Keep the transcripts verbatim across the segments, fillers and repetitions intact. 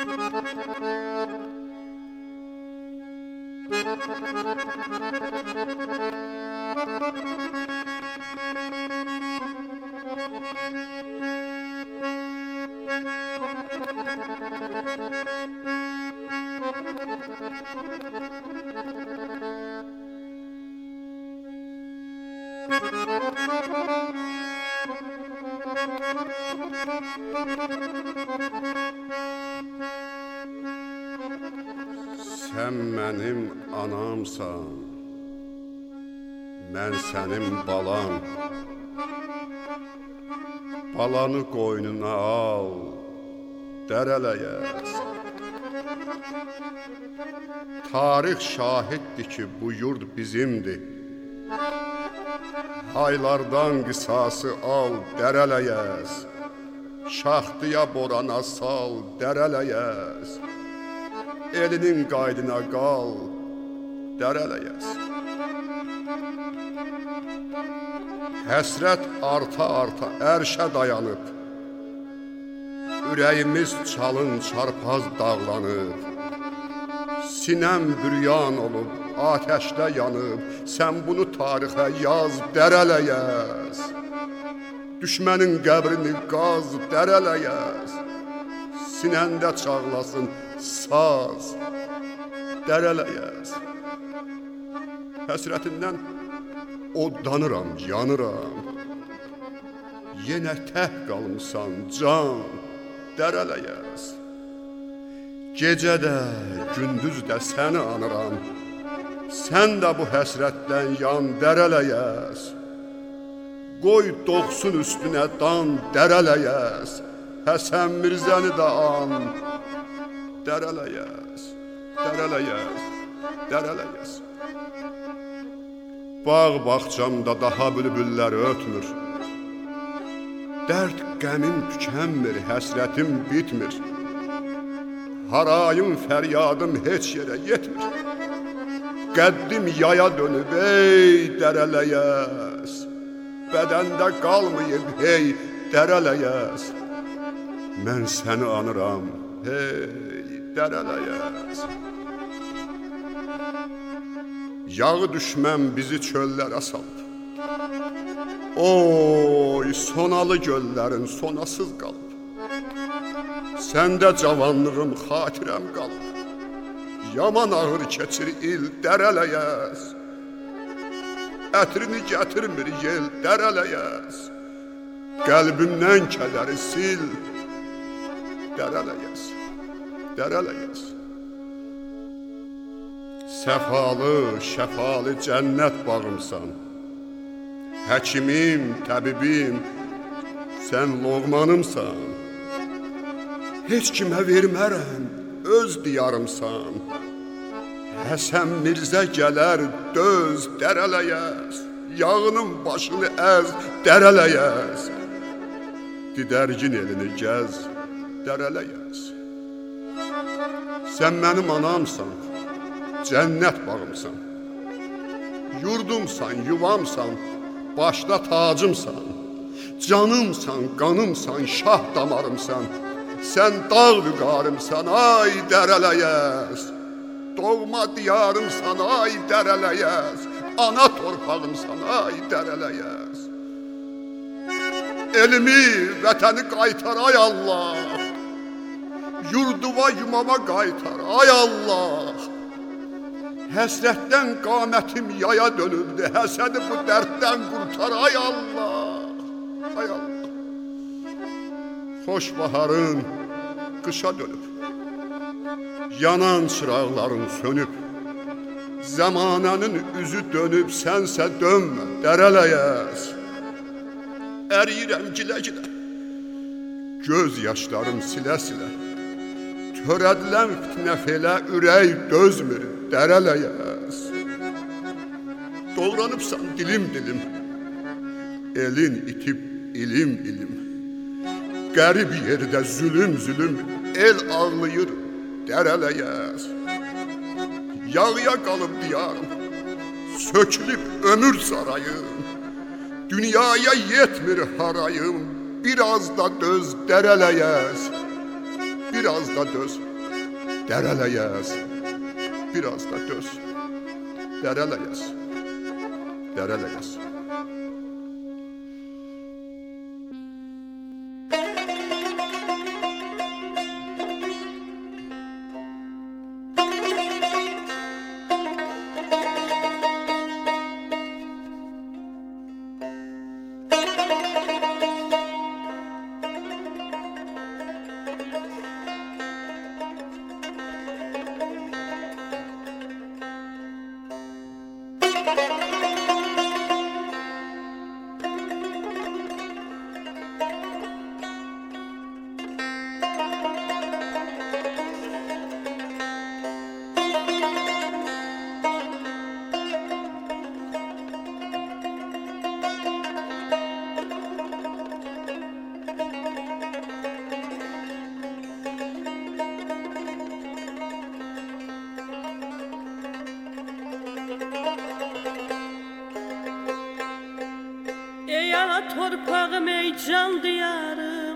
Sən mənim anamsan, mən sənin balan. Balanı qoynuna al, dərələyəz. Tarix şahiddir ki, bu yurd bizimdir. Haylardan qisası al, dərələyəz. Şaxtıya borana sal, dərələyəz. Elinin qaydına qal, dərələyəz. Həsrət arta-arta ərşə dayanıb, ürəyimiz çalın çarpaz dağlanıb. Sinəm büryan olub, atəşdə yanıb, sən bunu tarixə yaz, dərələyəz. Düşmənin qəbrini qaz, dərələyəz. Sinəndə çağlasın saz, dərələyəz. Həsrətindən oddanıram, yanıram. Yenə təh qalmısan can, dərələyəz. Gecə də, gündüz də səni anıram. Sən də bu həsrətdən yan, dərələyəz. Qoy doğsun üstünə dan, dərələyəz. Həsən Mirzəni də an, dərələyəz, dərələyəz, dərələyəz. Bağ bağçamda daha bülbüllər ötmür. Dərd qəmim tükənmir, həsrətim bitmir. Harayım, fəryadım heç yerə yetmir. Qəddim yaya dönüb, ey dərələyəz. Bədəndə qalmayıb, hey dərələyəz. Mən səni anıram, hey dərələyəz. Yağı düşmən bizi çöllərə saldı. Oy, sonalı göllərin sonasız qalıb. Səndə cavanlığım, xatirəm qalıb. Yaman ağır keçir il, dərələyəz. Ətrini gətirmir yel, dərələyəz. Qəlbimdən kədəri sil, dərələyəz, dərələyəz. Səfalı, şəfalı cənnət bağımsan. Həkimim, təbibim, sən loğmanımsan. Heç kimə vermərəm, öz diyarımsan. Həsən Mirzə gələr, döz, dərələyəz. Yağının başını əz, dərələyəz. Didərgin elini gəz, dərələyəz. Sən mənim anamsan, cənnət bağımsan. Yurdumsan, yuvamsan, başda tacımsan. Canımsan, qanımsan, şah damarımsan. Sən dağ vüqarımsan, ay dərələyəz. Doğma diyarımsan, ay dərələyəz. Ana torpağımsan, ay dərələyəz. Elimi, vətəni qaytar, ay Allah. Yurduva, yumama qaytar, ay Allah. Həsrətdən qamətim yaya dönübdü, həsədi bu dərddən qurtar, ay Allah, ay Allah. Xoş baharın qışa dönüb, yanan çıraqların sönüb. Zamanənin üzü dönüb, sənsə dönmə, dərələyəz. Əriyirəm gilə-gilə, göz yaşlarım silə-silə. Törədilən fitnə felə, ürək dözmür, dərələyəz. Doğranıbsan dilim-dilim, elin itib ilim-ilim. Qərib yerdə zülüm-zülüm, el ağlayır, dərələyəz. Yağıya qalıb diyarım, sökülüb ömür sarayım. Dünyaya yetmir harayım, biraz da döz, dərələyəz. Biraz da döz, Dərələyəz, biraz da döz. Dərələyəz, dərələyəz. Ey ana torpağım, ey can diyarım.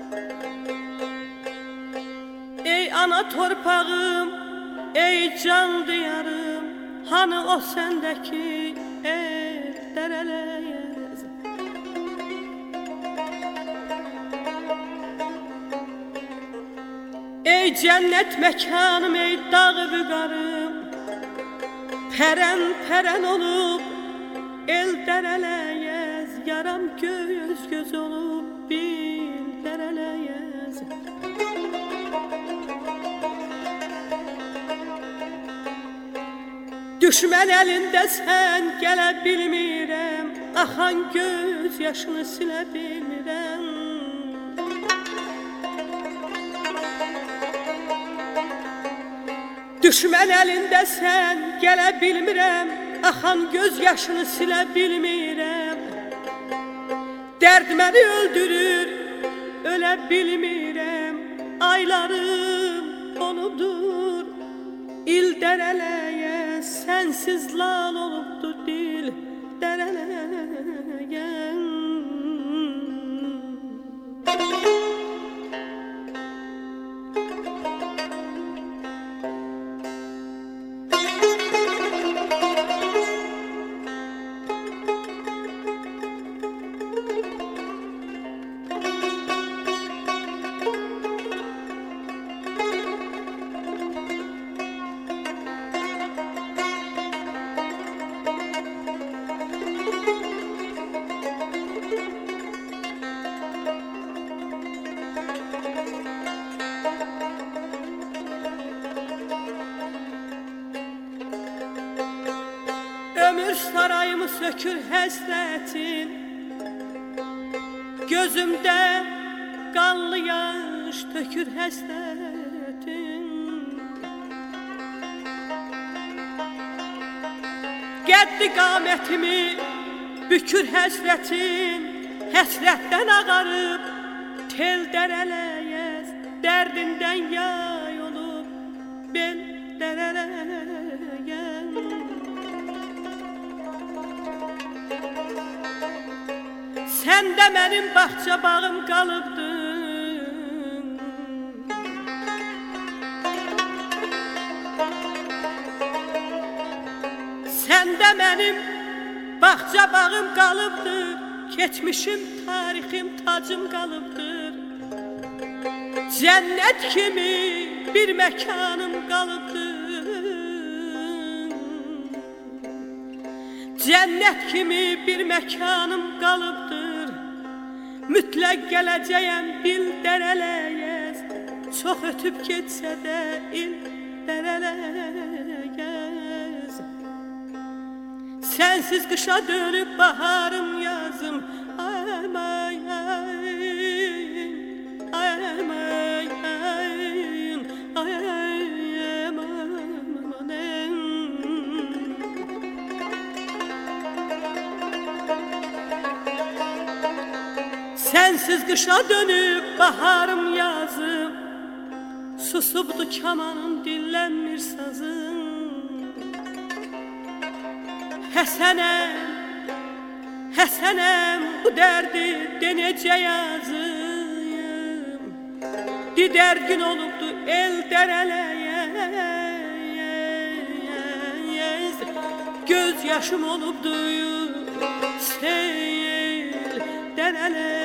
Ey ana torpağım, ey can diyarım. Hani o sendeki el dərələyəz. Ey cennet mekanım, ey dağ büqarım. Pərən pərən olub el dərələyəz. Yaram göz göz olub bil dərələyəz. Düşmən əlində sən gələ bilmirəm. Axan göz yaşını silə bilmirəm. Düşmən əlində sən gələ bilmirəm. Axan göz yaşını silə bilmirəm. Dərd məni öldürür, ölə bilmirəm. Aylarım olubdur, il dərələyəz. Sənsiz lal olubdur dil dərələyən. Ömür sarayımı sökür həsrətin. Gözümdə qanlı yaş tökür həsrətin. Qəddi qamətimi bükür həsrətin. Həsrətdən ağarıb tel dərələyəz. Dərdindən yay olub bel dərələyən. Səndə mənim bağça bağım qalıbdır. Səndə mənim bağça bağım qalıbdır. Keçmişim, tarixim, tacım qalıbdır. Cənnət kimi bir məkanım qalıbdır. Cənnət kimi bir məkanım qalıbdır. Mütləq gələcəyəm bil dərələyəz. Çox ötüb getsə də il dərələyəz. Sənsiz qışa dönüb baharım yazım. Aymay ayn, aymay ayn, aymay ayn. Sənsiz qışa dönüb baharım yazım. Susubdu kamanım, dinlənmir sazım. Həsənəm, Həsənəm, bu dərdi de necə yazıyım. Didərgin olubdu el dərələyə. göz yaşım olubdu seyir dənələr